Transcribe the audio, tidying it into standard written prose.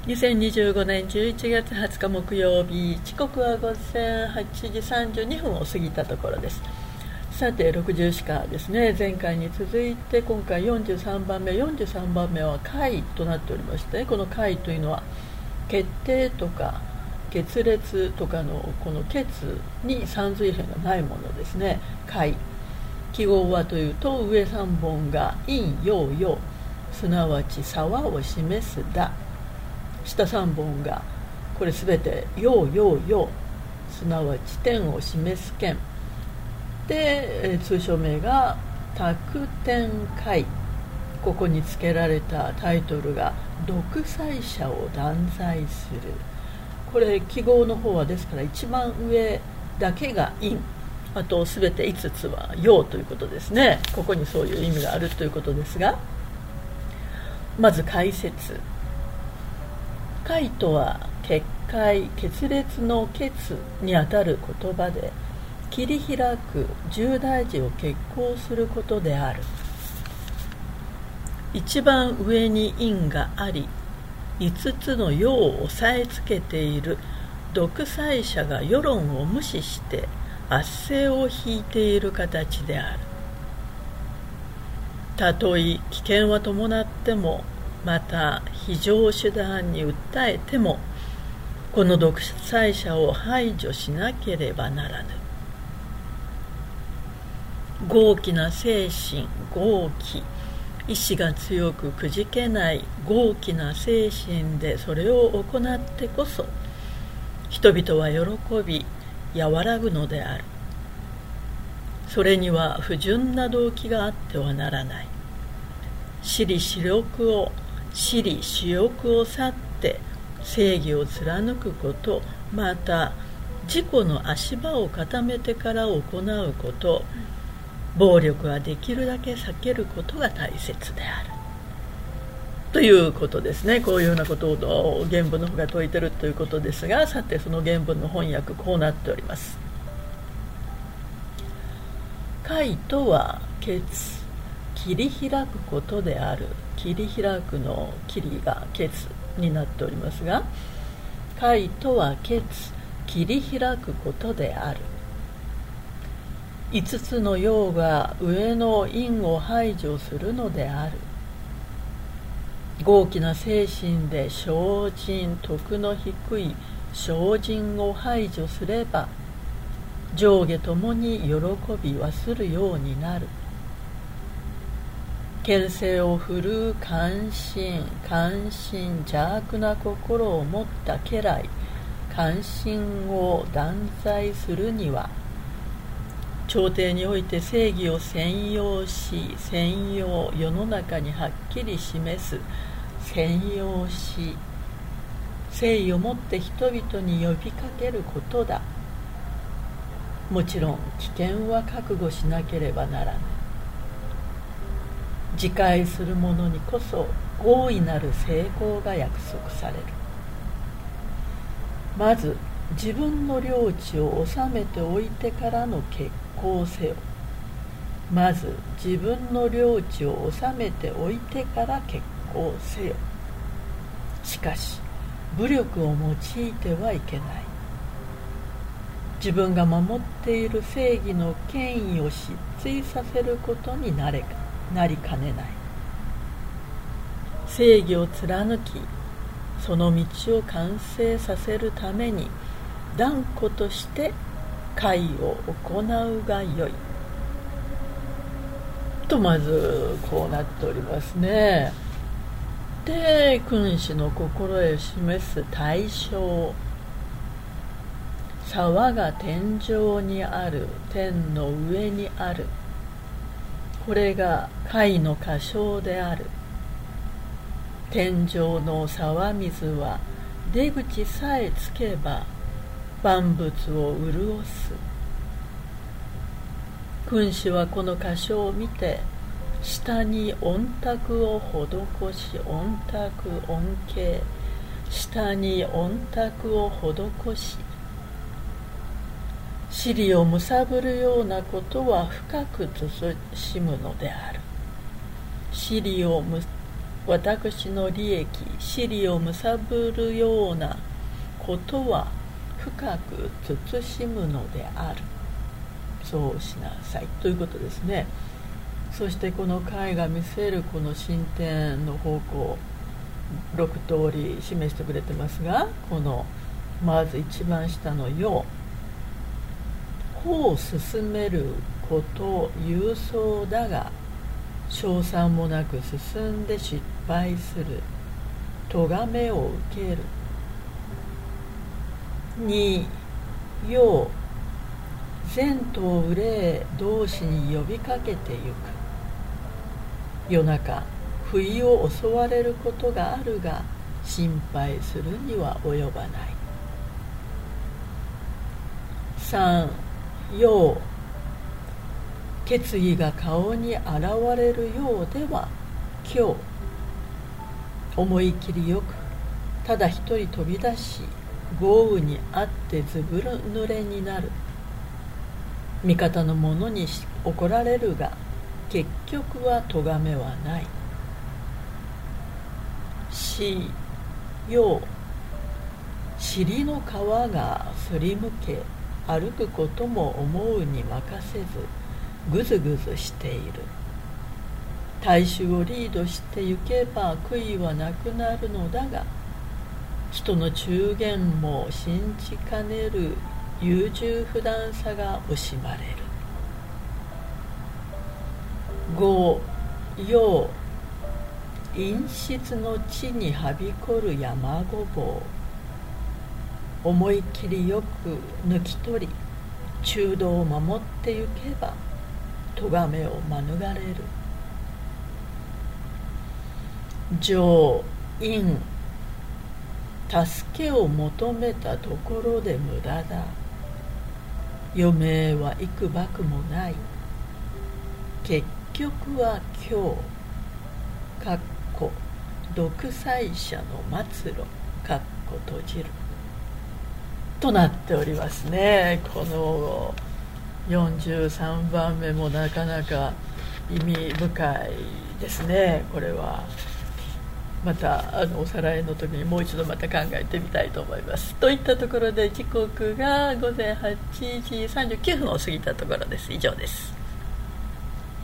2025年11月20日木曜日、時刻は午前8時32分を過ぎたところです。さて、60シカですね。前回に続いて今回43番目は解となっておりまして、この解というのは決定とか決裂とかのこの決に三髄辺がないものですね。解、記号はというと、上3本が陰陽陽、すなわち沢を示すだ、下3本がこれすべて陽陽陽、すなわち天を示す剣で、通称名が託天解。ここに付けられたタイトルが独裁者を断罪する。これ記号の方はですから一番上だけが陰、あとすべて5つは陽ということですね。ここにそういう意味があるということですが、まず解説。解とは決壊決裂の決にあたる言葉で、切り開く重大事を決行することである。一番上に陰があり、5つの陽を押さえつけている独裁者が世論を無視して圧政を引いている形である。たとえ危険は伴っても、また非常手段に訴えても、この独裁者を排除しなければならぬ。豪気な精神、豪気、意志が強くくじけない豪気な精神でそれを行ってこそ、人々は喜び和らぐのである。それには不純な動機があってはならない。私利私欲を去って正義を貫くこと、また自己の足場を固めてから行うこと、暴力はできるだけ避けることが大切であるということですね。こういうようなことを原文の方が説いているということですが、さてその原文の翻訳こうなっております。解とは決、切り開くことである。切り開くの切りが決になっておりますが、解とは決、切り開くことである。5つの陽が上の陰を排除するのである。豪気な精神で精進、徳の低い精進を排除すれば、上下ともに喜びはするようになる。権勢を振るう関心、邪悪な心を持った家来、関心を断罪するには、朝廷において正義を宣揚し、世の中にはっきり示す、宣揚し、誠意をもって人々に呼びかけることだ。もちろん危険は覚悟しなければならない。自戒する者にこそ大いなる成功が約束される。まず自分の領地を治めておいてからの決行せよ。まず自分の領地を治めておいてから決行せよ。しかし武力を用いてはいけない。自分が守っている正義の権威を失墜させることになりかねない。正義を貫き、その道を完成させるために断固として解を行うがよいと、まずこうなっておりますね。で、君子の心へ示す対象、沢が天上にある、天の上にある、これが解の箇所である。天上の沢水は出口さえつけば万物を潤す。君子はこの箇所を見て、下に音卓を施し、音卓、音形、下に音卓を施し、尻をむさぶるようなことは深く慎むのである。尻を私の利益尻を貪るようなことは深く慎むのである。そうしなさいということですね。そしてこの回が見せるこの進展の方向6通り示してくれてますが、このまず一番下のよう、こう進めること勇壮だが賞賛もなく進んで失敗する、咎めを受ける。2、よう、前途憂い同士に呼びかけてゆく。夜中不意を襲われることがあるが心配するには及ばない。3、よう、決意が顔に現れるようでは今日思い切りよくただ一人飛び出し豪雨にあってずぶ濡れになる。味方の者に怒られるが結局は咎めはない。4、よう、尻の皮がすりむけ歩くことも思うに任せずぐずぐずしている。大衆をリードして行けば悔いはなくなるのだが、人の中言も信じかねる優柔不断さが惜しまれる。5、よう、陰湿の地にはびこる山ごぼう、思い切りよく抜き取り中道を守ってゆけば咎めを免れる。上陰、助けを求めたところで無駄だ。余命は幾ばくもない。結局は今日、かっこ独裁者の末路、かっこ閉じるとなっておりますね。この43番目もなかなか意味深いですね。これはまたおさらいの時にもう一度また考えてみたいと思います。といったところで時刻が午前8時39分を過ぎたところです。以上です。